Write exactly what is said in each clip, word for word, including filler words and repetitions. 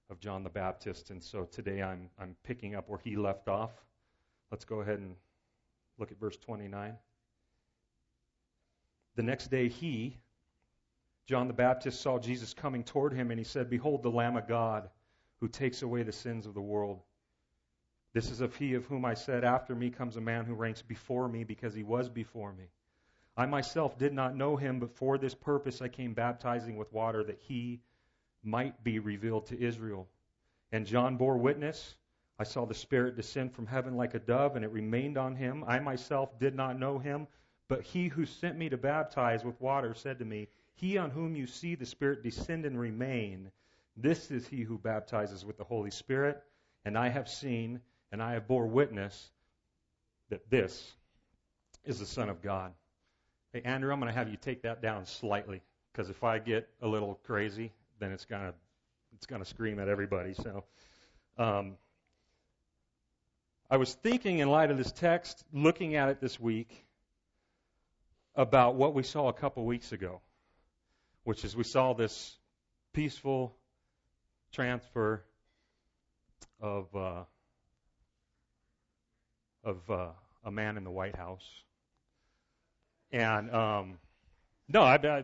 of John the Baptist. And so today I'm I'm picking up where he left off. Let's go ahead and look at verse twenty-nine. The next day he, John the Baptist, saw Jesus coming toward him, and he said, "Behold, the Lamb of God, who takes away the sins of the world. This is of he of whom I said, after me comes a man who ranks before me, because he was before me. I myself did not know him, but for this purpose I came baptizing with water, that he might be revealed to Israel. And John bore witness. I saw the Spirit descend from heaven like a dove, and it remained on him. I myself did not know him, but he who sent me to baptize with water said to me, He on whom you see the Spirit descend and remain, this is he who baptizes with the Holy Spirit. And I have seen, and I have bore witness, that this is the Son of God." Hey, Andrew, I'm going to have you take that down slightly, because if I get a little crazy, then it's going to it's going to scream at everybody. So, um, I was thinking in light of this text, looking at it this week, about what we saw a couple weeks ago, which is we saw this peaceful transfer of uh, of uh, a man in the White House. And um, no, I, I,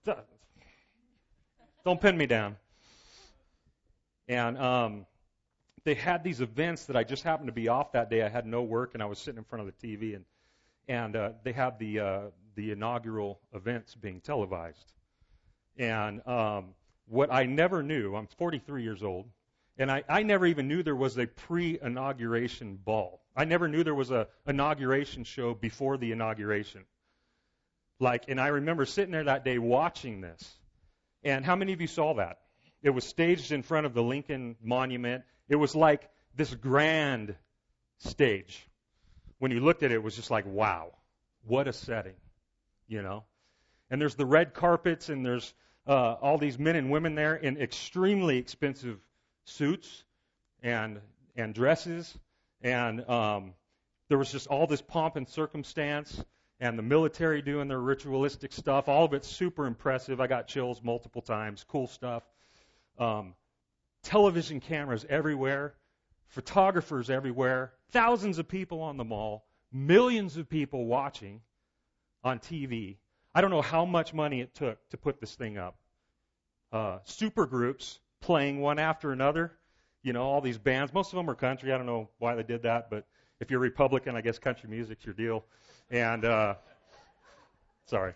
don't pin me down. And um, they had these events that I just happened to be off that day. I had no work, and I was sitting in front of the T V, and and uh, they had the uh, the inaugural events being televised. And um, what I never knew, I'm forty-three years old, and I, I never even knew there was a pre-inauguration ball. I never knew there was a inauguration show before the inauguration. Like, and I remember sitting there that day watching this. And how many of you saw that? It was staged in front of the Lincoln Monument. It was like this grand stage. When you looked at it, it was just like, wow, what a setting, you know? And there's the red carpets, and there's uh, all these men and women there in extremely expensive suits and and dresses. And um, there was just all this pomp and circumstance, and the military doing their ritualistic stuff. All of it's super impressive. I got chills multiple times. Cool stuff. Um, television cameras everywhere. Photographers everywhere. Thousands of people on the mall. Millions of people watching on T V. I don't know how much money it took to put this thing up. Uh, super groups playing one after another. You know, all these bands. Most of them are country. I don't know why they did that, but if you're Republican, I guess country music's your deal. And, uh, sorry.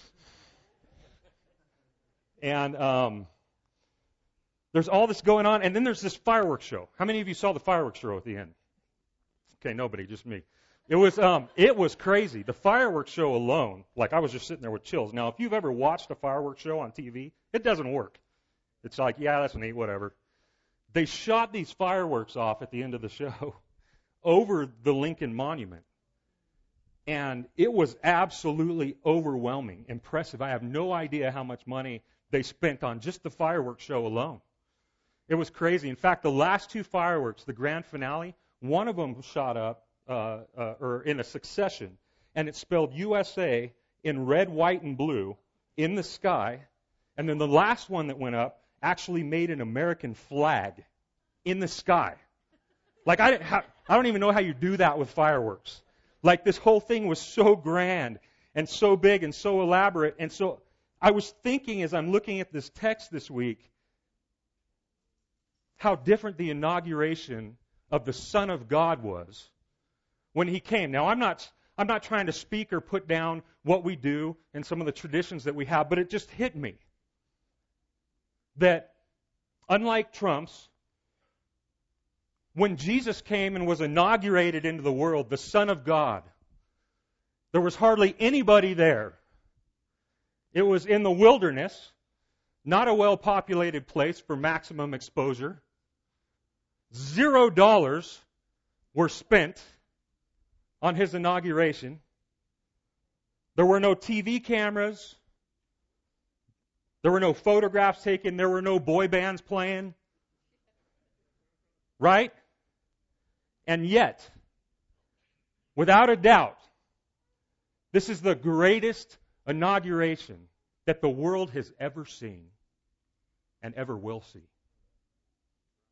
And um, there's all this going on, and then there's this fireworks show. How many of you saw the fireworks show at the end? Okay, nobody, just me. It was um, it was crazy. The fireworks show alone, like I was just sitting there with chills. Now, if you've ever watched a fireworks show on T V, it doesn't work. It's like, yeah, that's neat, whatever. They shot these fireworks off at the end of the show over the Lincoln Monument. And it was absolutely overwhelming, impressive. I have no idea how much money they spent on just the fireworks show alone. It was crazy. In fact, the last two fireworks, the grand finale, one of them shot up uh, uh, or in a succession, and it spelled U S A in red, white, and blue in the sky. And then the last one that went up actually made an American flag in the sky. Like, I, didn't ha- I don't even know how you do that with fireworks. Like, this whole thing was so grand and so big and so elaborate. And so I was thinking as I'm looking at this text this week, how different the inauguration of the Son of God was when he came. Now, I'm not I'm not trying to speak or put down what we do and some of the traditions that we have, but it just hit me that unlike Trump's, when Jesus came and was inaugurated into the world, the Son of God, there was hardly anybody there. It was in the wilderness, not a well-populated place for maximum exposure. Zero dollars were spent on his inauguration. There were no T V cameras. There were no photographs taken. There were no boy bands playing. Right? And yet, without a doubt, this is the greatest inauguration that the world has ever seen and ever will see.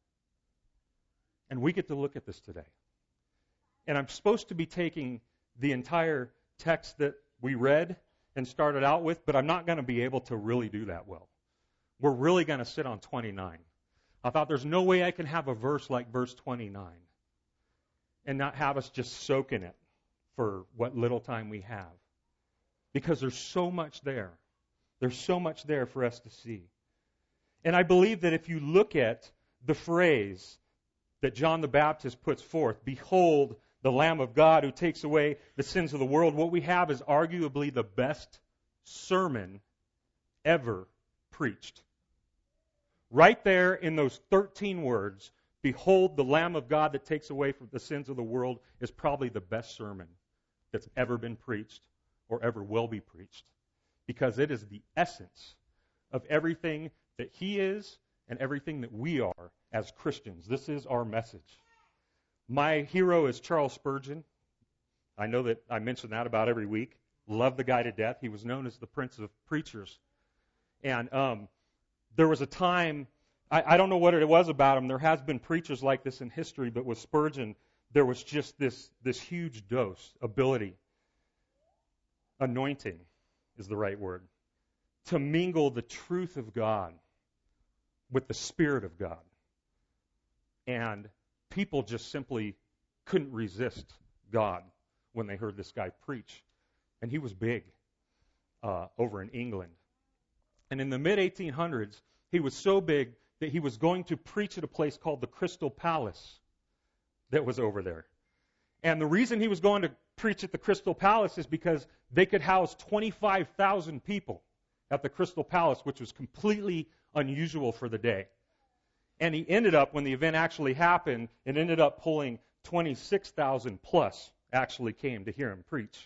And we get to look at this today. And I'm supposed to be taking the entire text that we read and started out with, but I'm not going to be able to really do that well. We're really going to sit on twenty-nine. I thought there's no way I can have a verse like verse twenty-nine and not have us just soak in it for what little time we have. Because there's so much there. There's so much there for us to see. And I believe that if you look at the phrase that John the Baptist puts forth, behold the Lamb of God who takes away the sins of the world, what we have is arguably the best sermon ever preached. Right there in those thirteen words, behold the Lamb of God that takes away from the sins of the world, is probably the best sermon that's ever been preached or ever will be preached. Because it is the essence of everything that He is and everything that we are as Christians. This is our message. My hero is Charles Spurgeon. I know that I mention that about every week. Love the guy to death. He was known as the Prince of Preachers. And um, there was a time, I, I don't know what it was about him. There has been preachers like this in history, but with Spurgeon, there was just this, this huge dose, ability, anointing is the right word, to mingle the truth of God with the Spirit of God. And people just simply couldn't resist God when they heard this guy preach. And he was big uh, over in England. And in the mid eighteen hundreds, he was so big that he was going to preach at a place called the Crystal Palace that was over there. And the reason he was going to preach at the Crystal Palace is because they could house twenty-five thousand people at the Crystal Palace, which was completely unusual for the day. And he ended up, when the event actually happened, it ended up pulling twenty-six thousand plus actually came to hear him preach.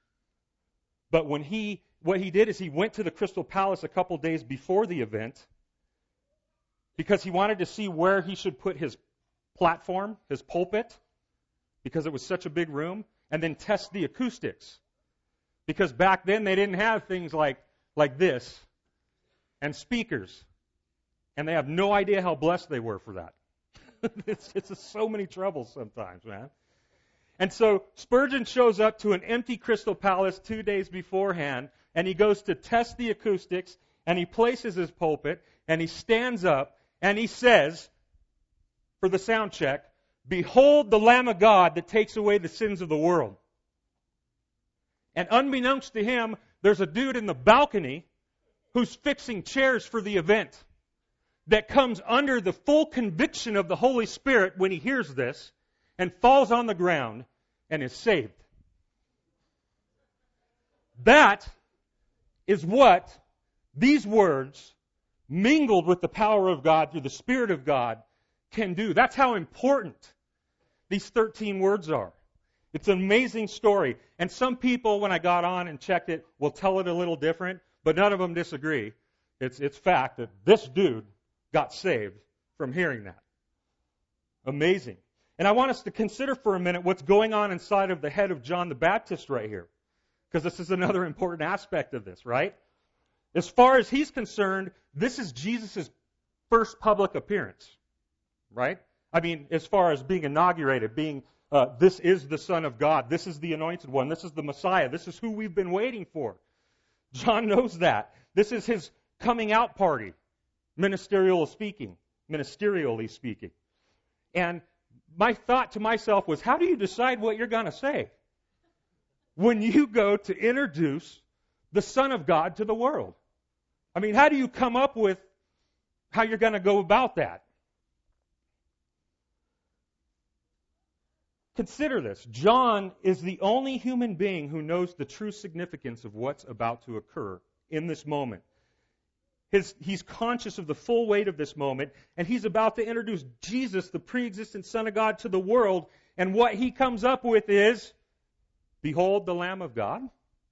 But when he, what he did is he went to the Crystal Palace a couple days before the event because he wanted to see where he should put his platform, his pulpit, because it was such a big room, and then test the acoustics. Because back then they didn't have things like, like this and speakers. And they have no idea how blessed they were for that. it's, it's just so many troubles sometimes, man. And so Spurgeon shows up to an empty Crystal Palace two days beforehand, and he goes to test the acoustics, and he places his pulpit, and he stands up, and he says, for the sound check, behold the Lamb of God that takes away the sins of the world. And unbeknownst to him, there's a dude in the balcony who's fixing chairs for the event that comes under the full conviction of the Holy Spirit when he hears this and falls on the ground and is saved. That is what these words, mingled with the power of God through the Spirit of God, can do. That's how important these thirteen words are. It's an amazing story. And some people, when I got on and checked it, will tell it a little different, but none of them disagree. It's, it's fact that this dude got saved from hearing that. Amazing. And I want us to consider for a minute what's going on inside of the head of John the Baptist right here. Because this is another important aspect of this, right? As far as he's concerned, this is Jesus' first public appearance, right? I mean, as far as being inaugurated, being, uh, this is the Son of God, this is the Anointed One, this is the Messiah, this is who we've been waiting for. John knows that. This is his coming out party, ministerial speaking, ministerially speaking. And my thought to myself was, how do you decide what you're going to say when you go to introduce the Son of God to the world? I mean, how do you come up with how you're going to go about that? Consider this. John is the only human being who knows the true significance of what's about to occur in this moment. His, he's conscious of the full weight of this moment, and he's about to introduce Jesus, the pre-existent Son of God, to the world, and what he comes up with is, behold the Lamb of God.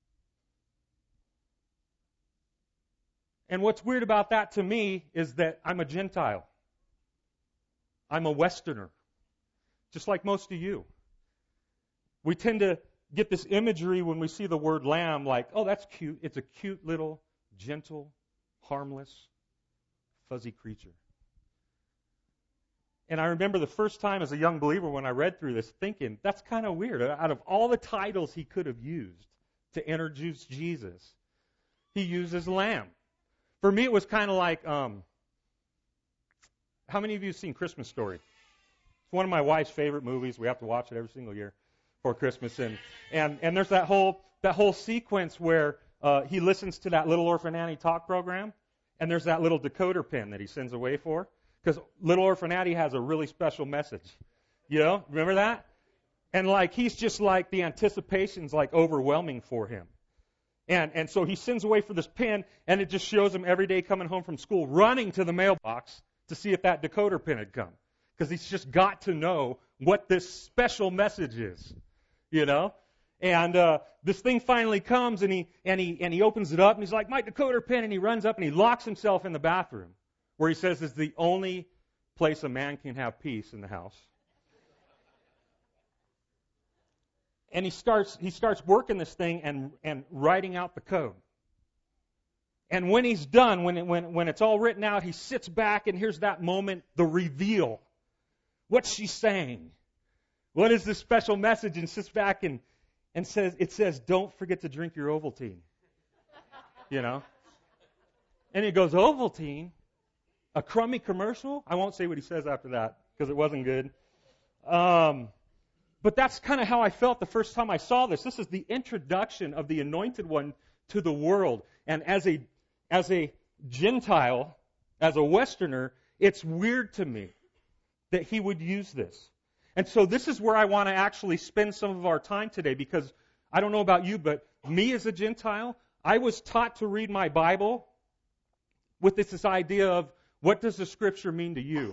And what's weird about that to me is that I'm a Gentile. I'm a Westerner, just like most of you. We tend to get this imagery when we see the word lamb like, oh, that's cute. It's a cute little, gentle, harmless, fuzzy creature. And I remember the first time as a young believer when I read through this thinking, that's kind of weird. Out of all the titles he could have used to introduce Jesus, he uses lamb. For me, it was kind of like, um, how many of you have seen Christmas Story? It's one of my wife's favorite movies. We have to watch it every single year for Christmas. And and, and there's that whole that whole sequence where uh, he listens to that Little Orphan Annie talk program, and there's that little decoder pin that he sends away for. Because Little Orphan Annie has a really special message. You know, remember that? And like he's just like the anticipation's like overwhelming for him. And and so he sends away for this pin, and it just shows him every day coming home from school running to the mailbox to see if that decoder pin had come. Because he's just got to know what this special message is. You know? And uh, this thing finally comes, and he and he and he opens it up, and he's like, my decoder pin, and he runs up and he locks himself in the bathroom, where he says is the only place a man can have peace in the house. And he starts he starts working this thing and, and writing out the code. And when he's done, when it, when when it's all written out, he sits back, and here's that moment, the reveal. What's she saying? What is this special message? And sits back and, and says, it says, don't forget to drink your Ovaltine. You know? And he goes, Ovaltine? A crummy commercial? I won't say what he says after that because it wasn't good. Um, but that's kind of how I felt the first time I saw this. This is the introduction of the Anointed One to the world. And as a as a Gentile, as a Westerner, it's weird to me that he would use this. And so this is where I want to actually spend some of our time today, because I don't know about you, but me as a Gentile, I was taught to read my Bible with this, this idea of, what does the Scripture mean to you?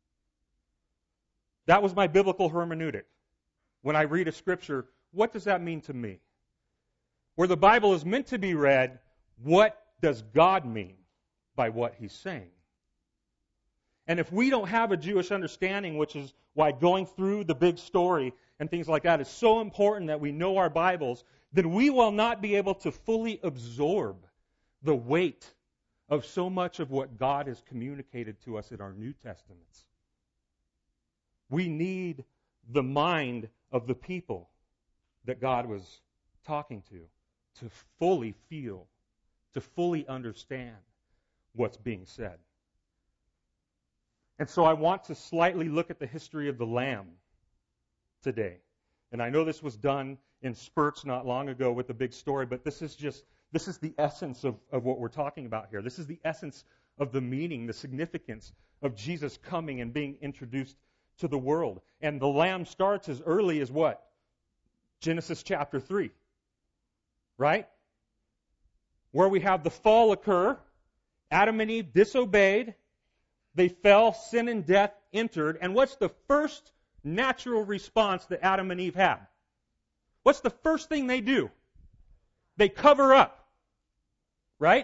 That was my biblical hermeneutic. When I read a Scripture, what does that mean to me? Where the Bible is meant to be read, what does God mean by what He's saying? And if we don't have a Jewish understanding, which is why going through the big story and things like that is so important that we know our Bibles, then we will not be able to fully absorb the weight of so much of what God has communicated to us in our New Testaments. We need the mind of the people that God was talking to to fully feel, to fully understand what's being said. And so I want to slightly look at the history of the Lamb today. And I know this was done in spurts not long ago with the big story, but this is just This is the essence of, of what we're talking about here. This is the essence of the meaning, the significance of Jesus coming and being introduced to the world. And the Lamb starts as early as what? Genesis chapter three. Right? Where we have the fall occur. Adam and Eve disobeyed. They fell. Sin and death entered. And what's the first natural response that Adam and Eve had? What's the first thing they do? They cover up. Right?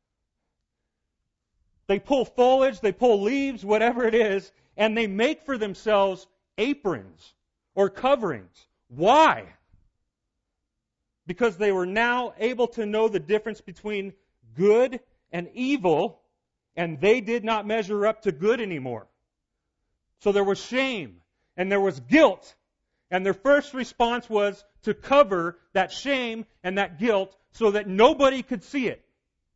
They pull foliage, they pull leaves, whatever it is, and they make for themselves aprons or coverings. Why? Because they were now able to know the difference between good and evil, and they did not measure up to good anymore. So there was shame, and there was guilt, and their first response was to cover that shame and that guilt so that nobody could see it.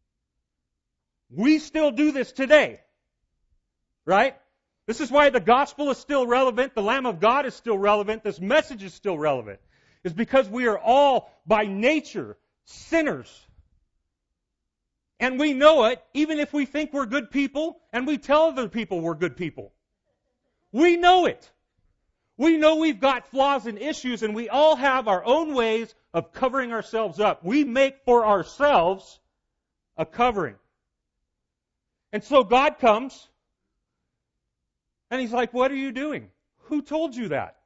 We still do this today. Right? This is why the gospel is still relevant. The Lamb of God is still relevant. This message is still relevant. It's because we are all, by nature, sinners. And we know it, even if we think we're good people, and we tell other people we're good people. We know it. We know we've got flaws and issues, and we all have our own ways of covering ourselves up. We make for ourselves a covering. And so God comes, and He's like, what are you doing? Who told you that?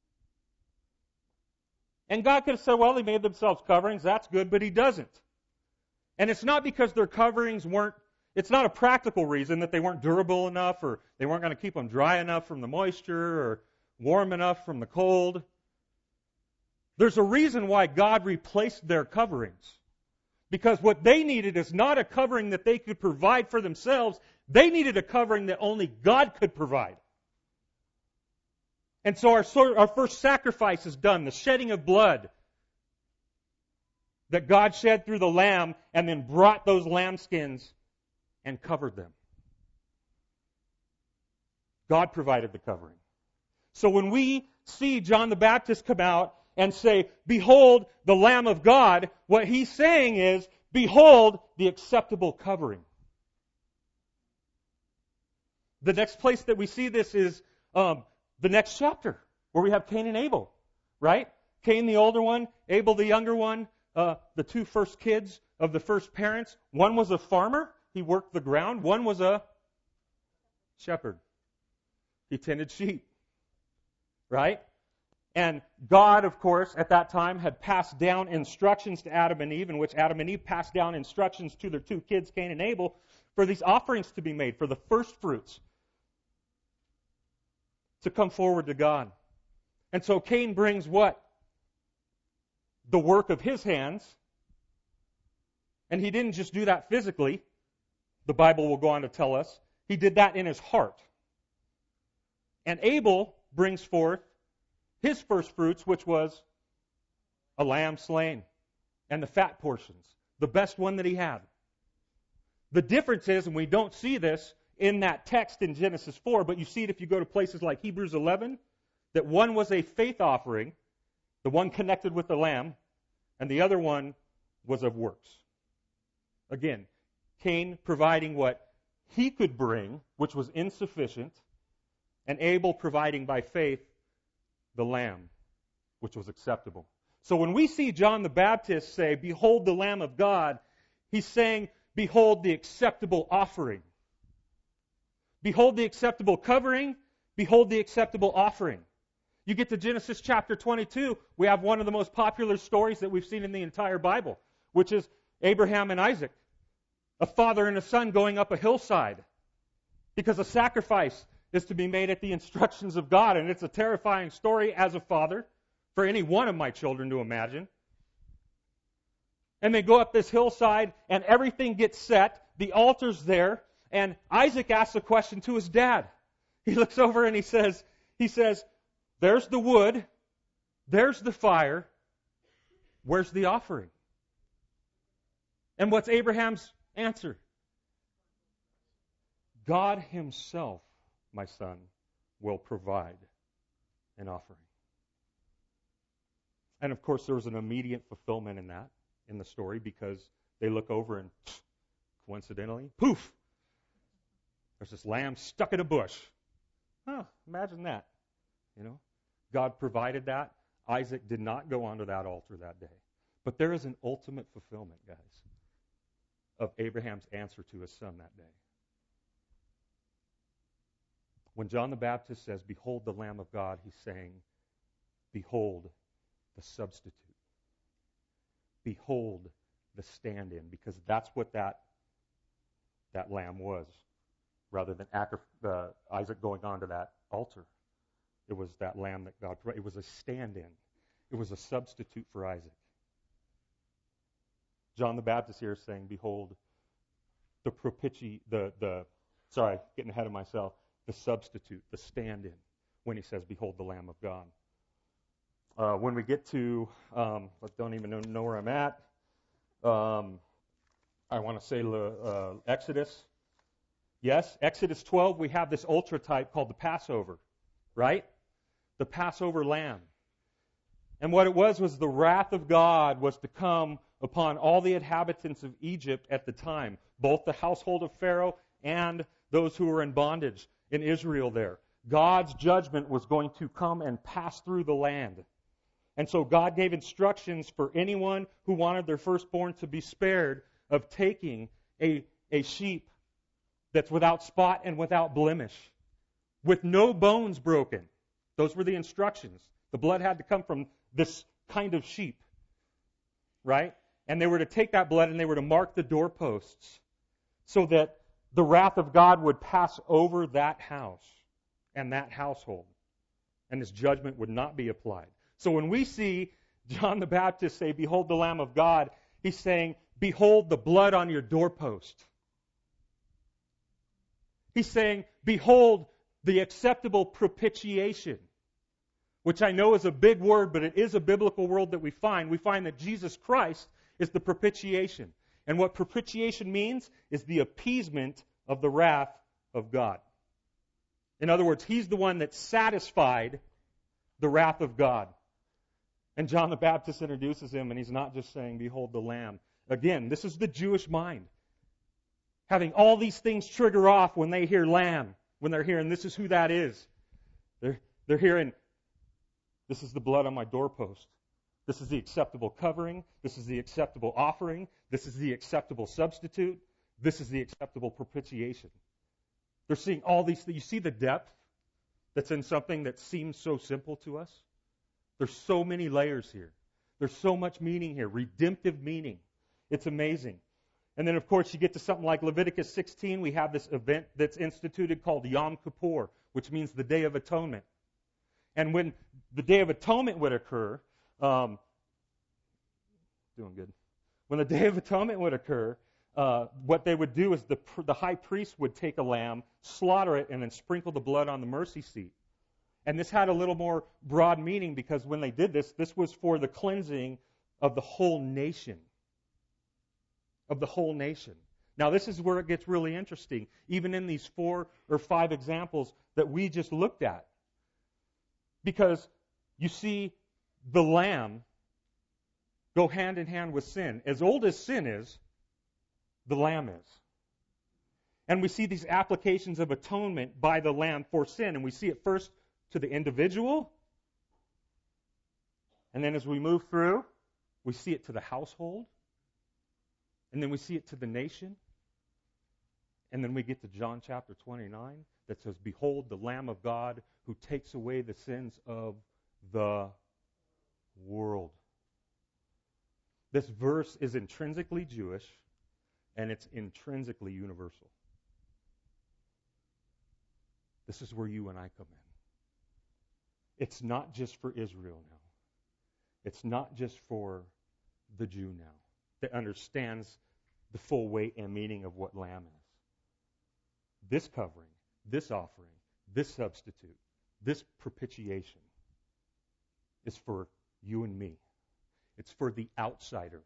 And God could have said, well, they made themselves coverings, that's good, but He doesn't. And it's not because their coverings weren't, it's not a practical reason that they weren't durable enough, or they weren't going to keep them dry enough from the moisture, or warm enough from the cold. There's a reason why God replaced their coverings. Because what they needed is not a covering that they could provide for themselves. They needed a covering that only God could provide. And so our, our first sacrifice is done, the shedding of blood that God shed through the lamb and then brought those lambskins and covered them. God provided the covering. So when we see John the Baptist come out and say, behold the Lamb of God, what he's saying is, behold the acceptable covering. The next place that we see this is um, the next chapter, where we have Cain and Abel, right? Cain the older one, Abel the younger one, uh, the two first kids of the first parents. One was a farmer, he worked the ground. One was a shepherd, he tended sheep, right? And God, of course, at that time had passed down instructions to Adam and Eve, in which Adam and Eve passed down instructions to their two kids, Cain and Abel, for these offerings to be made, for the first fruits to come forward to God. And so Cain brings what? The work of his hands. And he didn't just do that physically. The Bible will go on to tell us. He did that in his heart. And Abel brings forth his first fruits, which was a lamb slain and the fat portions, the best one that he had. The difference is, and we don't see this in that text in Genesis four, but you see it if you go to places like Hebrews eleven, that one was a faith offering, the one connected with the lamb, and the other one was of works. Again, Cain providing what he could bring, which was insufficient, and Abel providing by faith the lamb, which was acceptable. So when we see John the Baptist say, behold the Lamb of God, he's saying, behold the acceptable offering. Behold the acceptable covering. Behold the acceptable offering. You get to Genesis chapter twenty-two, we have one of the most popular stories that we've seen in the entire Bible, which is Abraham and Isaac, a father and a son going up a hillside because a sacrifice is to be made at the instructions of God. And it's a terrifying story as a father for any one of my children to imagine. And they go up this hillside and everything gets set. The altar's there. And Isaac asks a question to his dad. He looks over and he says, he says, there's the wood. There's the fire. Where's the offering? And what's Abraham's answer? God himself, my son, will provide an offering. And of course, there was an immediate fulfillment in that, in the story, because they look over and coincidentally, poof, there's this lamb stuck in a bush. Huh, imagine that. You know, God provided that. Isaac did not go onto that altar that day. But there is an ultimate fulfillment, guys, of Abraham's answer to his son that day. When John the Baptist says, behold the Lamb of God, he's saying, behold the substitute. Behold the stand-in, because that's what that, that lamb was, rather than uh, Isaac going onto that altar. It was that lamb that God provided. It was a stand-in. It was a substitute for Isaac. John the Baptist here is saying, behold the propiti, the, the, sorry, getting ahead of myself, the substitute, the stand-in, when he says, behold the Lamb of God. Uh, when we get to, um, I don't even know, know where I'm at, um, I want to say uh, Exodus. Yes, Exodus twelve, we have this ultra type called the Passover, right? The Passover lamb. And what it was was the wrath of God was to come upon all the inhabitants of Egypt at the time, both the household of Pharaoh and those who were in bondage in Israel there. God's judgment was going to come and pass through the land. And so God gave instructions for anyone who wanted their firstborn to be spared of taking a, a sheep that's without spot and without blemish, with no bones broken. Those were the instructions. The blood had to come from this kind of sheep, right? And they were to take that blood and they were to mark the doorposts so that the wrath of God would pass over that house and that household, and his judgment would not be applied. So when we see John the Baptist say, behold the Lamb of God, he's saying, behold the blood on your doorpost. He's saying, behold the acceptable propitiation. which I know is a big word, but it is a biblical word that we find. We find that Jesus Christ is the propitiation. And what propitiation means is the appeasement of the wrath of God. In other words, He's the one that satisfied the wrath of God. And John the Baptist introduces Him, and he's not just saying, behold the Lamb. Again, this is the Jewish mind. Having all these things trigger off when they hear Lamb, when they're hearing, this is who that is. They're, they're hearing, this is the blood on my doorpost. This is the acceptable covering. This is the acceptable offering. This is the acceptable substitute. This is the acceptable propitiation. They're seeing all these things. You see the depth that's in something that seems so simple to us? There's so many layers here. There's so much meaning here, redemptive meaning. It's amazing. And then, of course, you get to something like Leviticus sixteen. We have this event that's instituted called Yom Kippur, which means the Day of Atonement. And when the Day of Atonement would occur, um, doing good. When the Day of Atonement would occur, uh, what they would do is the the high priest would take a lamb, slaughter it, and then sprinkle the blood on the mercy seat. And this had a little more broad meaning because when they did this, this was for the cleansing of the whole nation. Of the whole nation. Now, this is where it gets really interesting, even in these four or five examples that we just looked at. Because you see the lamb go hand in hand with sin. As old as sin is, the lamb is. And we see these applications of atonement by the lamb for sin. And we see it first to the individual. And then as we move through, we see it to the household. And then we see it to the nation. And then we get to John chapter twenty-nine that says, behold, the Lamb of God who takes away the sins of the world. This verse is intrinsically Jewish, and it's intrinsically universal. This is where you and I come in. It's not just for Israel now. It's not just for the Jew now that understands the full weight and meaning of what lamb is. This covering, this offering, this substitute, this propitiation is for you and me. It's for the outsider.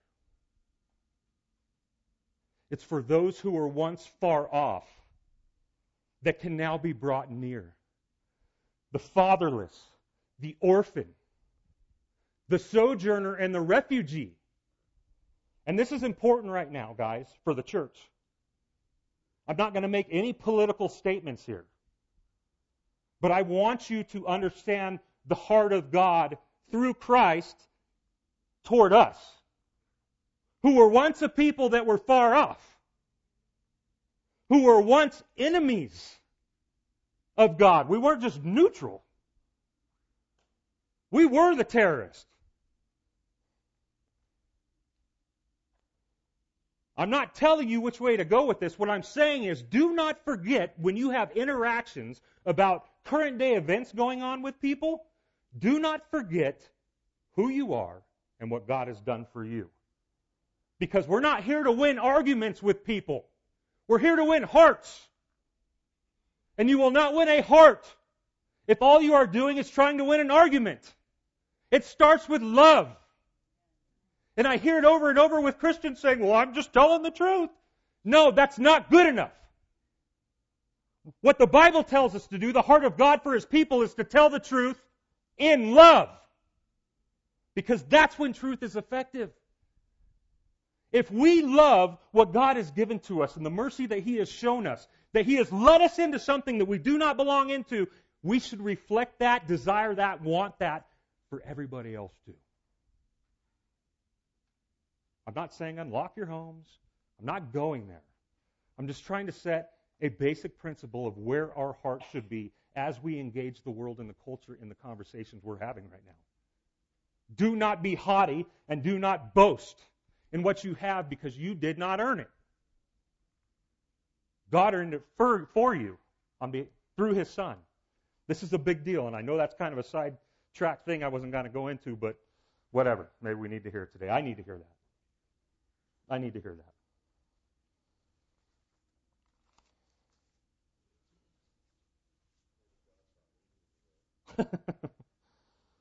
It's for those who were once far off that can now be brought near. The fatherless, the orphan, the sojourner, and the refugee. And this is important right now, guys, for the church. I'm not going to make any political statements here. But I want you to understand the heart of God through Christ toward us, who were once a people that were far off, who were once enemies of God. We weren't just neutral. We were the terrorists. I'm not telling you which way to go with this. What I'm saying is, do not forget when you have interactions about current day events going on with people, do not forget who you are and what God has done for you. Because we're not here to win arguments with people. We're here to win hearts. And you will not win a heart if all you are doing is trying to win an argument. It starts with love. And I hear it over and over with Christians saying, well, I'm just telling the truth. No, that's not good enough. What the Bible tells us to do, the heart of God for His people, is to tell the truth in love. Because that's when truth is effective. If we love what God has given to us and the mercy that He has shown us, that He has led us into something that we do not belong into, we should reflect that, desire that, want that for everybody else too. I'm not saying unlock your homes. I'm not going there. I'm just trying to set a basic principle of where our heart should be as we engage the world and the culture in the conversations we're having right now. Do not be haughty and do not boast in what you have because you did not earn it. God earned it for, for you on the, through His Son. This is a big deal, and I know that's kind of a sidetrack thing I wasn't going to go into, but whatever. Maybe we need to hear it today. I need to hear that. I need to hear that.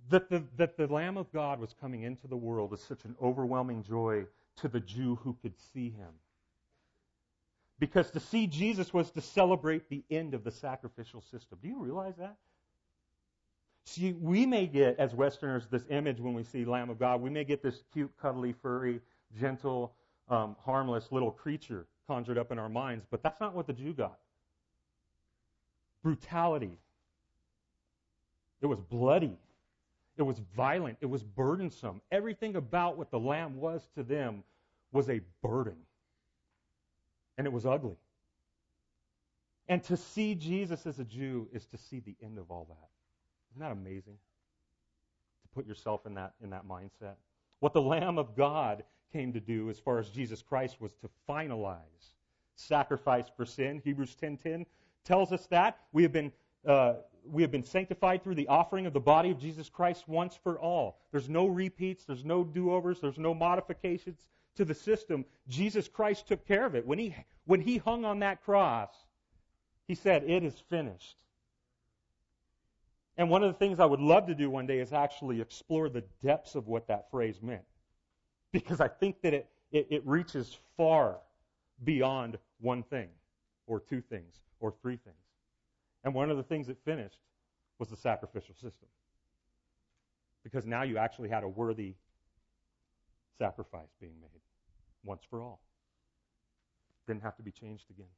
that the, that the Lamb of God was coming into the world is such an overwhelming joy to the Jew who could see him. Because to see Jesus was to celebrate the end of the sacrificial system. Do you realize that? See, we may get, as Westerners, this image when we see Lamb of God. We may get this cute, cuddly, furry, gentle, um, harmless little creature conjured up in our minds, but that's not what the Jew got. Brutality. It was bloody. It was violent. It was burdensome. Everything about what the Lamb was to them was a burden. And it was ugly. And to see Jesus as a Jew is to see the end of all that. Isn't that amazing? To put yourself in that, in that mindset. What the Lamb of God came to do as far as Jesus Christ was to finalize sacrifice for sin. Hebrews ten ten tells us that. We have been uh, we have been sanctified through the offering of the body of Jesus Christ once for all. There's no repeats. There's no do-overs. There's no modifications to the system. Jesus Christ took care of it. When he, when he hung on that cross, he said, "It is finished." And one of the things I would love to do one day is actually explore the depths of what that phrase meant. Because I think that it, it, it reaches far beyond one thing, or two things, or three things. And one of the things it finished was the sacrificial system. Because now you actually had a worthy sacrifice being made, once for all. Didn't have to be changed again.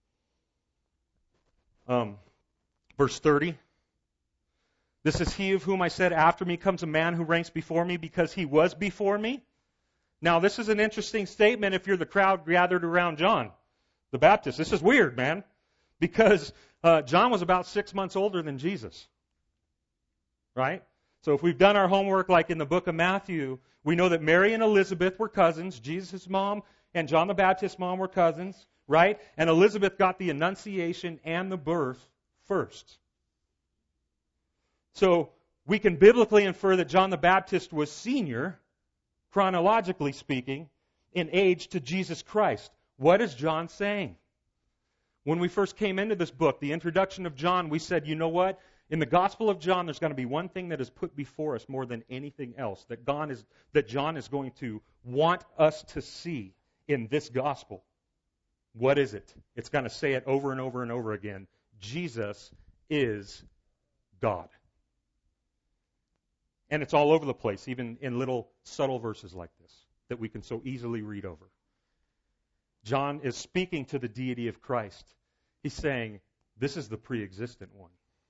Um, verse thirty. This is he of whom I said, after me comes a man who ranks before me because he was before me. Now, this is an interesting statement if you're the crowd gathered around John the Baptist. This is weird, man, because uh, John was about six months older than Jesus, right? So if we've done our homework like in the book of Matthew, we know that Mary and Elizabeth were cousins. Jesus' mom and John the Baptist's mom were cousins, right? And Elizabeth got the Annunciation and the birth first. So we can biblically infer that John the Baptist was senior, chronologically speaking, in age to Jesus Christ. What is John saying? When we first came into this book, the introduction of John, we said, you know what? In the Gospel of John, there's going to be one thing that is put before us more than anything else, that God is, that John is going to want us to see in this Gospel. What is it? It's going to say it over and over and over again. Jesus is God. And it's all over the place, even in little subtle verses like this, that we can so easily read over. John is speaking to the deity of Christ. He's saying, this is the pre-existent one.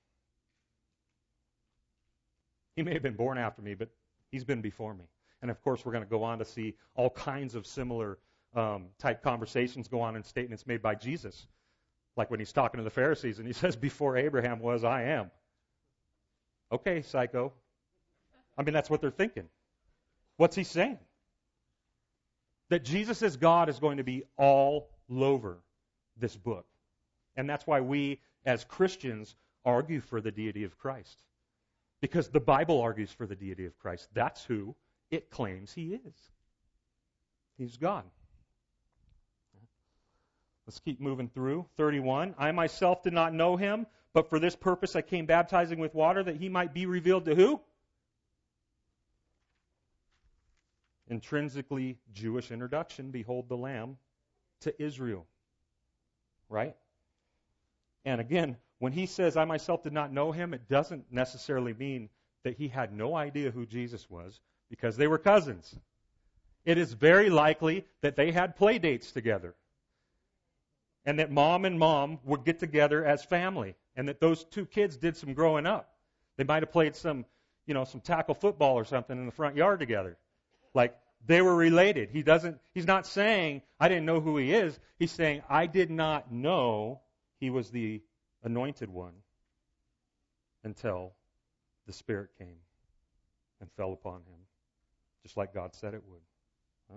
He may have been born after me, but he's been before me. And of course, we're going to go on to see all kinds of similar um, type conversations go on in statements made by Jesus. Like when he's talking to the Pharisees and he says, before Abraham was, I am. Okay, psycho. I mean, that's what they're thinking. What's he saying? That Jesus as God is going to be all over this book. And that's why we, as Christians, argue for the deity of Christ. Because the Bible argues for the deity of Christ. That's who it claims he is. He's God. Let's keep moving through. thirty-one. I myself did not know him, but for this purpose I came baptizing with water, that he might be revealed to who? Intrinsically Jewish introduction. Behold the Lamb to Israel. Right? And again, when he says, I myself did not know him, it doesn't necessarily mean that he had no idea who Jesus was, because they were cousins. It is very likely that they had play dates together. And that mom and mom would get together as family. And that those two kids did some growing up. They might have played some, you know, some tackle football or something in the front yard together. Like, they were related. He doesn't, he's not saying, I didn't know who he is. He's saying, I did not know he was the anointed one until the Spirit came and fell upon him, just like God said it would. Huh?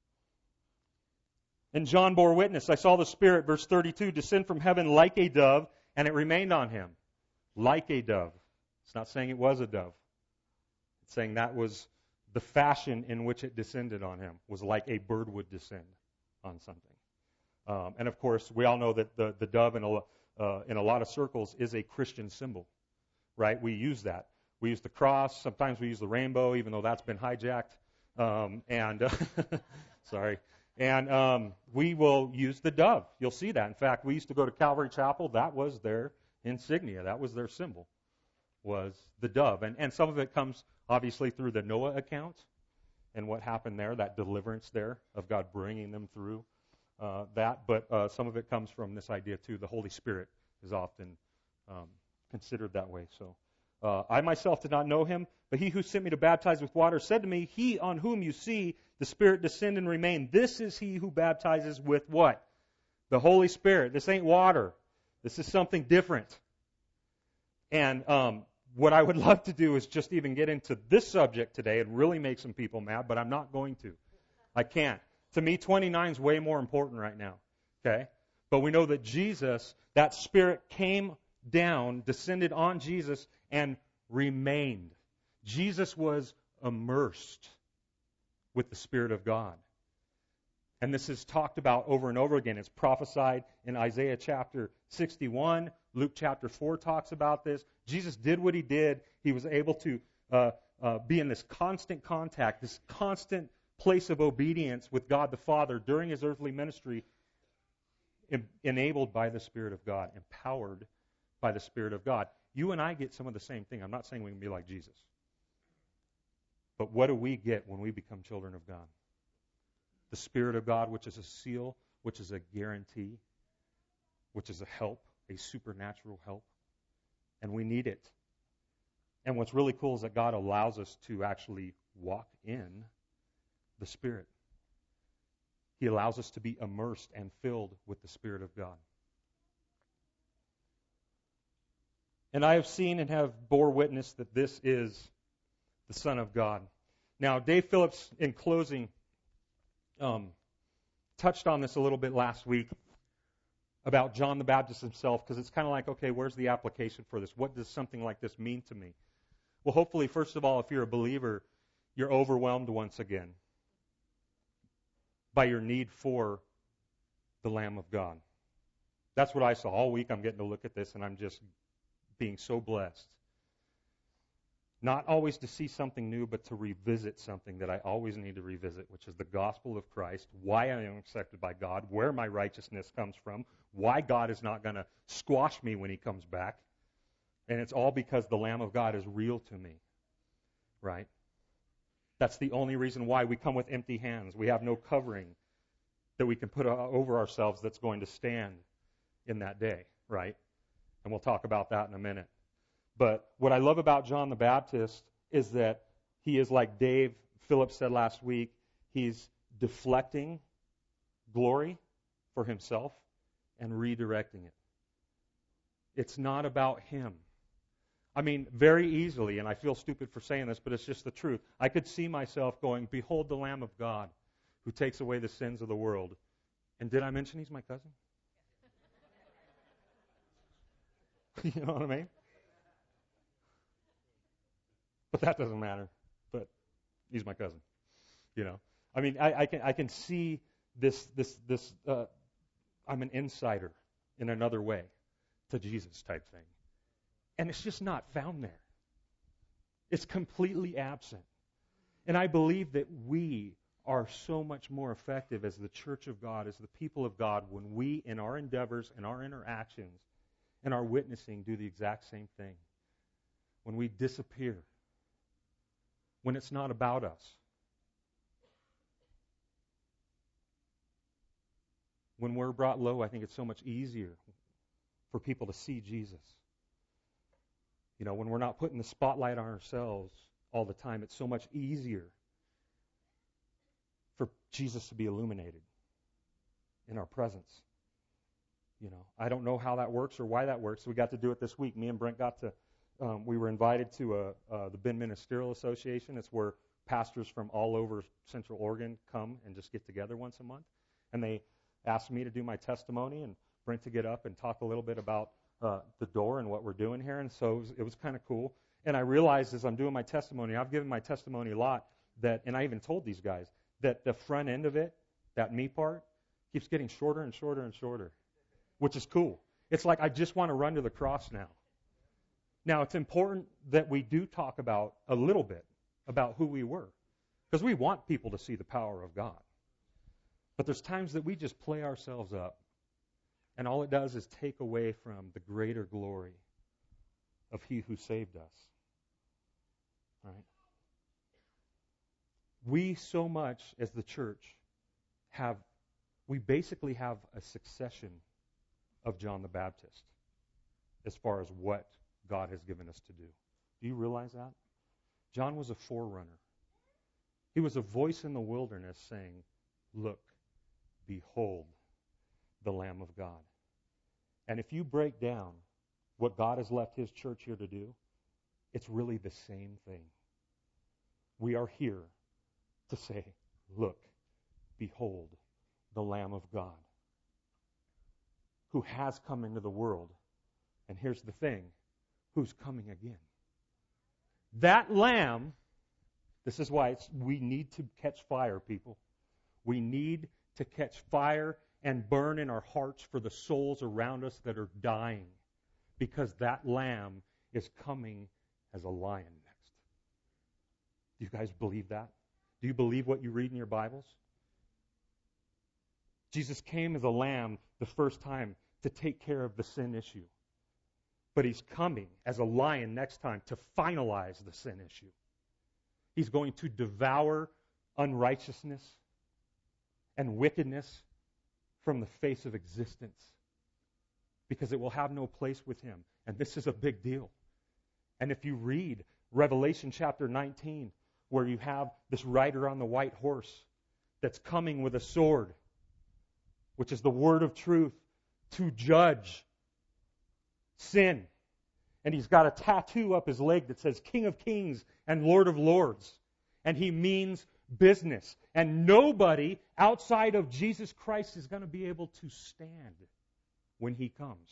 And John bore witness. I saw the Spirit, verse thirty-two, descend from heaven like a dove, and it remained on him, like a dove. It's not saying it was a dove. It's saying that was the fashion in which it descended on him, was like a bird would descend on something. Um, and of course, we all know that the, the dove in a, uh, in a lot of circles is a Christian symbol, right? We use that. We use the cross. Sometimes we use the rainbow, even though that's been hijacked. Um, and uh, sorry. And um, we will use the dove. You'll see that. In fact, we used to go to Calvary Chapel. That was their insignia. That was their symbol, was the dove. And, and some of it comes, obviously, through the Noah account and what happened there, that deliverance there of God bringing them through uh, that. But uh, some of it comes from this idea, too. The Holy Spirit is often um, considered that way. So uh, I myself did not know him, but he who sent me to baptize with water said to me, he on whom you see the Spirit descend and remain, this is he who baptizes with what? The Holy Spirit. This ain't water. This is something different. And um, what I would love to do is just even get into this subject today and really make some people mad, but I'm not going to. I can't. To me, twenty-nine is way more important right now. Okay? But we know that Jesus, that Spirit came down, descended on Jesus, and remained. Jesus was immersed with the Spirit of God. And this is talked about over and over again. It's prophesied in Isaiah chapter sixty-one. Luke chapter four talks about this. Jesus did what he did. He was able to uh, uh, be in this constant contact, this constant place of obedience with God the Father during his earthly ministry, em- enabled by the Spirit of God, empowered by the Spirit of God. You and I get some of the same thing. I'm not saying we can be like Jesus. But what do we get when we become children of God? The Spirit of God, which is a seal, which is a guarantee, which is a help, a supernatural help. And we need it. And what's really cool is that God allows us to actually walk in the Spirit. He allows us to be immersed and filled with the Spirit of God. And I have seen and have bore witness that this is the Son of God. Now, Dave Phillips, in closing, um, touched on this a little bit last week about John the Baptist himself, because it's kind of like, okay, where's the application for this? What does something like this mean to me? Well, hopefully, first of all, if you're a believer, you're overwhelmed once again by your need for the Lamb of God. That's what I saw all week. I'm getting to look at this, and I'm just being so blessed. Not always to see something new, but to revisit something that I always need to revisit, which is the gospel of Christ, why I am accepted by God, where my righteousness comes from, why God is not going to squash me when he comes back. And it's all because the Lamb of God is real to me, right? That's the only reason why we come with empty hands. We have no covering that we can put over ourselves that's going to stand in that day, right? And we'll talk about that in a minute. But what I love about John the Baptist is that he is like Dave Phillips said last week, he's deflecting glory for himself and redirecting it. It's not about him. I mean, very easily, and I feel stupid for saying this, but it's just the truth. I could see myself going, behold the Lamb of God who takes away the sins of the world. And did I mention he's my cousin? You know what I mean? But that doesn't matter. But he's my cousin. You know, I mean, I, I can I can see this this this. Uh, I'm an insider in another way to Jesus type thing, and it's just not found there. It's completely absent, and I believe that we are so much more effective as the church of God, as the people of God, when we, in our endeavors and our interactions and our witnessing, do the exact same thing. When we disappear. When it's not about us. When we're brought low, I think it's so much easier for people to see Jesus. You know, when we're not putting the spotlight on ourselves all the time, it's so much easier for Jesus to be illuminated in our presence. You know, I don't know how that works or why that works. We got to do it this week. Me and Brent got to Um, we were invited to a, uh, the Ben Ministerial Association. It's where pastors from all over Central Oregon come and just get together once a month. And they asked me to do my testimony and Brent to get up and talk a little bit about uh, the door and what we're doing here. And so it was, it was kind of cool. And I realized as I'm doing my testimony, I've given my testimony a lot, that, and I even told these guys, that the front end of it, that me part, keeps getting shorter and shorter and shorter, which is cool. It's like I just want to run to the cross now. Now, it's important that we do talk about a little bit about who we were, because we want people to see the power of God. But there's times that we just play ourselves up, and all it does is take away from the greater glory of He who saved us. Right? We so much as the church have, we basically have a succession of John the Baptist as far as what God has given us to do. Do you realize that? John was a forerunner. He was a voice in the wilderness saying, "Look, behold, the Lamb of God." And if you break down what God has left His church here to do, it's really the same thing. We are here to say, "Look, behold, the Lamb of God, who has come into the world." And here's the thing, who's coming again. That Lamb, this is why it's, we need to catch fire, people. We need to catch fire and burn in our hearts for the souls around us that are dying, because that Lamb is coming as a lion next. Do you guys believe that? Do you believe what you read in your Bibles? Jesus came as a lamb the first time to take care of the sin issue. But He's coming as a lion next time to finalize the sin issue. He's going to devour unrighteousness and wickedness from the face of existence, because it will have no place with Him. And this is a big deal. And if you read Revelation chapter nineteen, where you have this rider on the white horse that's coming with a sword, which is the word of truth, to judge sin. And he's got a tattoo up his leg that says King of Kings and Lord of Lords. And he means business. And nobody outside of Jesus Christ is going to be able to stand when He comes.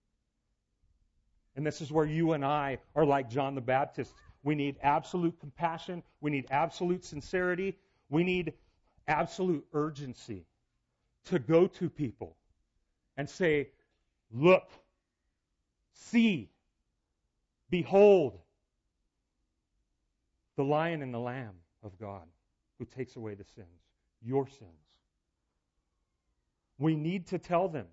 And this is where you and I are like John the Baptist. We need absolute compassion. We need absolute sincerity. We need absolute urgency to go to people and say, "Look, see, behold, the Lion and the Lamb of God who takes away the sins, your sins." We need to tell them.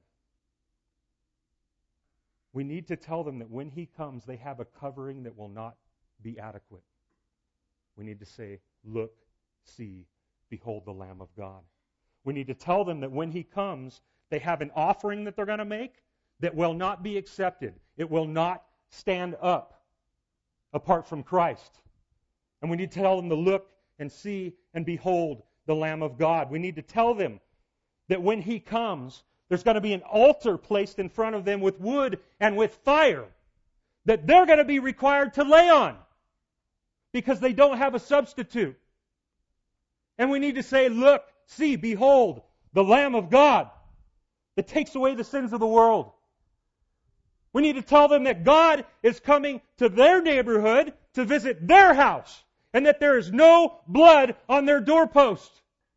We need to tell them that when He comes, they have a covering that will not be adequate. We need to say, "Look, see, behold the Lamb of God." We need to tell them that when He comes, they have an offering that they're going to make that will not be accepted. It will not stand up apart from Christ. And we need to tell them to look and see and behold the Lamb of God. We need to tell them that when He comes, there's going to be an altar placed in front of them with wood and with fire that they're going to be required to lay on because they don't have a substitute. And we need to say, "Look, see, behold, the Lamb of God that takes away the sins of the world." We need to tell them that God is coming to their neighborhood to visit their house, and that there is no blood on their doorpost.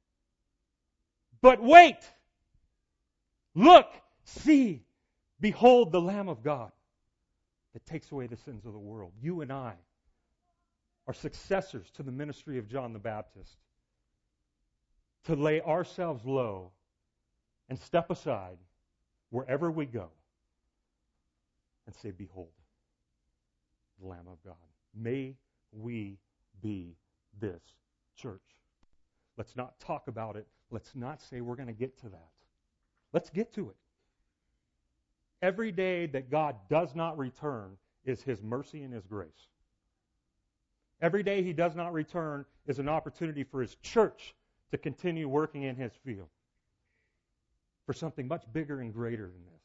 But wait! Look, see, behold the Lamb of God that takes away the sins of the world. You and I are successors to the ministry of John the Baptist, to lay ourselves low and step aside wherever we go and say, "Behold, the Lamb of God." May we be this church. Let's not talk about it. Let's not say we're going to get to that. Let's get to it. Every day that God does not return is His mercy and His grace. Every day He does not return is an opportunity for His church to continue working in His field for something much bigger and greater than this.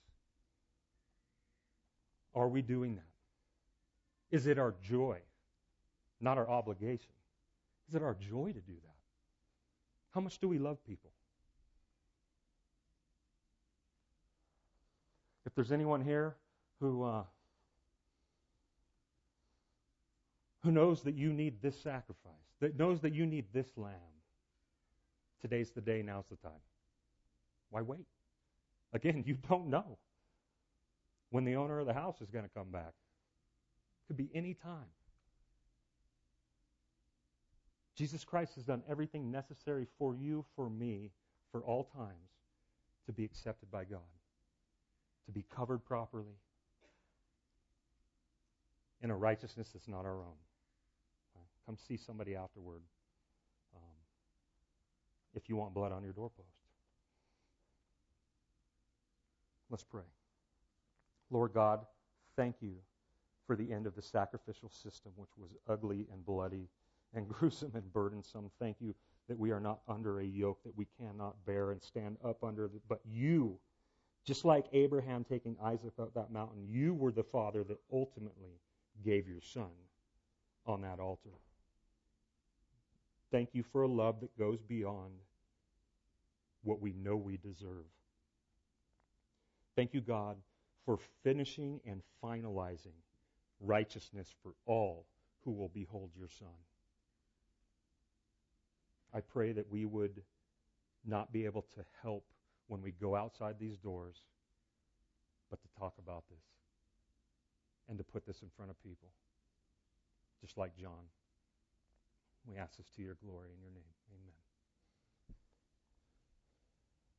Are we doing that? Is it our joy, not our obligation? Is it our joy to do that? How much do we love people? If there's anyone here who uh, who knows that you need this sacrifice, that knows that you need this lamb, today's the day, now's the time. Why wait? Again, you don't know when the owner of the house is going to come back. Could be any time. Jesus Christ has done everything necessary for you, for me, for all times to be accepted by God, to be covered properly in a righteousness that's not our own. Come see somebody afterward um, if you want blood on your doorpost. Let's pray. Lord God, thank you for the end of the sacrificial system, which was ugly and bloody and gruesome and burdensome. Thank you that we are not under a yoke that we cannot bear and stand up under. The, but you, just like Abraham taking Isaac up that mountain, you were the Father that ultimately gave your Son on that altar. Thank you for a love that goes beyond what we know we deserve. Thank you, God, for finishing and finalizing righteousness for all who will behold your Son. I pray that we would not be able to help when we go outside these doors, but to talk about this and to put this in front of people, just like John. We ask this to your glory in your name. Amen.